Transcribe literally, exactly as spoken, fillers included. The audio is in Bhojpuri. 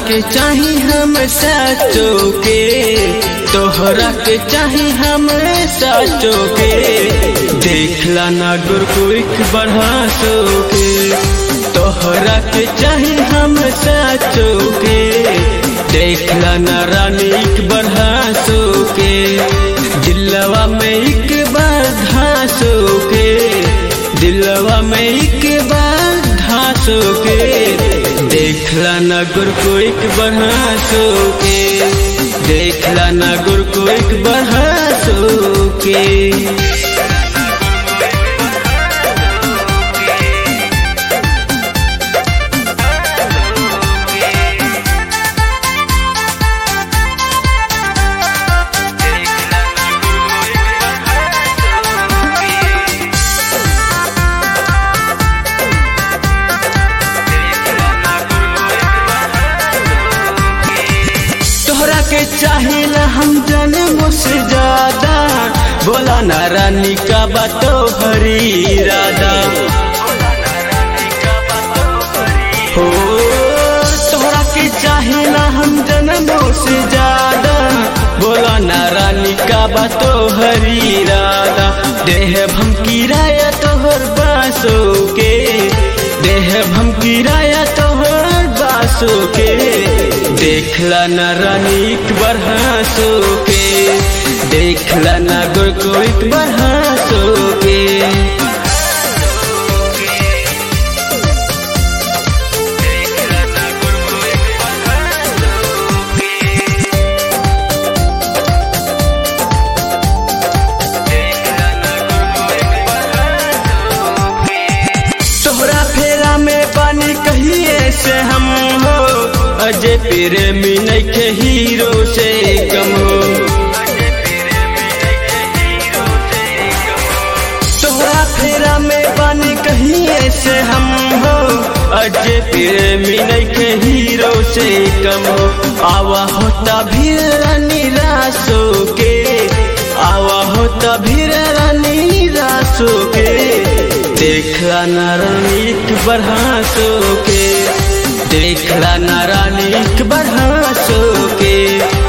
के चाही हम साचो के, तोहरा के चाही हम साचो के। देखला ना गुर को एक बढ़ा सो के, तोहरा के चाही हम साचो के। देखला ना रानी एक बढ़ा सो के, दिलवा में एक बार धासो के, दिलवा में एक बार धासो के। देखला ना गुर को एक बढ़ा सो के, देखला ना गुर को एक बढ़ा सो के। तोहरा के चाहिला हम जन्मों से ज्यादा, बोला ना रानी का बातो हरी इरादा हो। तोहरा के चाहिला हम जन्मों से ज्यादा, बोला ना रानी का बातो हरी इरादा। देह भम किराया तोहर बासो के, देह भम किराया तोहर बासो के। देखला ना रानी एक बढ़ा सो के, देखला ना गुर को एक बढ़ा सो के। तोहरा फेरा में पानी कहिए से हम हो, अजय प्रेमी नइखे हीरो से कम हो। तोहरा फेरा में पानी कहिए से हम हो, अजय प्रेमी नइखे हीरो से कम हो। आवा होता भीड़ रानी रासो के, आवा होता भीड़ रानी रासो के। देखला ना रानी एक बढ़ा सो के, देखला ना रानी एक बढ़ा सो के।